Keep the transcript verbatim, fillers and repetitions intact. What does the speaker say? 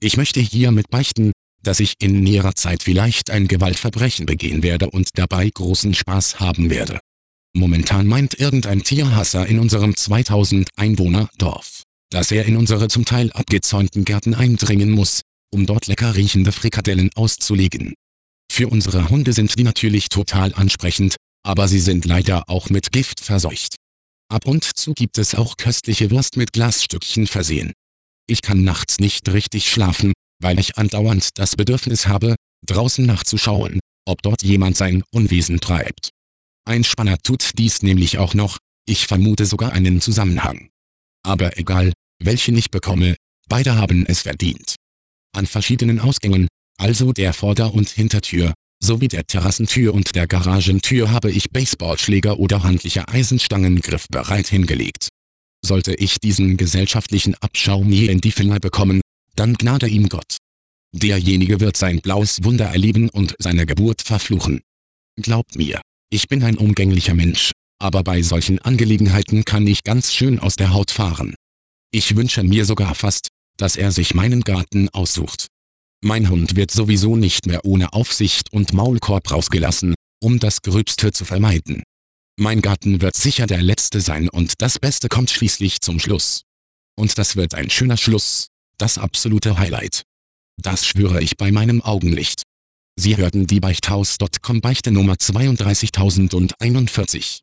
Ich möchte hiermit beichten, dass ich in näherer Zeit vielleicht ein Gewaltverbrechen begehen werde und dabei großen Spaß haben werde. Momentan meint irgendein Tierhasser in unserem zweitausend Einwohner Dorf, dass er in unsere zum Teil abgezäunten Gärten eindringen muss, um dort lecker riechende Frikadellen auszulegen. Für unsere Hunde sind die natürlich total ansprechend, aber sie sind leider auch mit Gift verseucht. Ab und zu gibt es auch köstliche Wurst mit Glasstückchen versehen. Ich kann nachts nicht richtig schlafen, weil ich andauernd das Bedürfnis habe, draußen nachzuschauen, ob dort jemand sein Unwesen treibt. Ein Spanner tut dies nämlich auch noch, ich vermute sogar einen Zusammenhang. Aber egal, welchen ich bekomme, beide haben es verdient. An verschiedenen Ausgängen, also der Vorder- und Hintertür, sowie der Terrassentür und der Garagentür habe ich Baseballschläger oder handliche Eisenstangen griffbereit hingelegt. Sollte ich diesen gesellschaftlichen Abschaum je in die Finger bekommen, dann gnade ihm Gott. Derjenige wird sein blaues Wunder erleben und seine Geburt verfluchen. Glaubt mir, ich bin ein umgänglicher Mensch, aber bei solchen Angelegenheiten kann ich ganz schön aus der Haut fahren. Ich wünsche mir sogar fast, dass er sich meinen Garten aussucht. Mein Hund wird sowieso nicht mehr ohne Aufsicht und Maulkorb rausgelassen, um das Gröbste zu vermeiden. Mein Garten wird sicher der letzte sein und das Beste kommt schließlich zum Schluss. Und das wird ein schöner Schluss, das absolute Highlight. Das schwöre ich bei meinem Augenlicht. Sie hörten die Beichthaus Punkt com Beichte Nummer zweiunddreißigtausendeinundvierzig.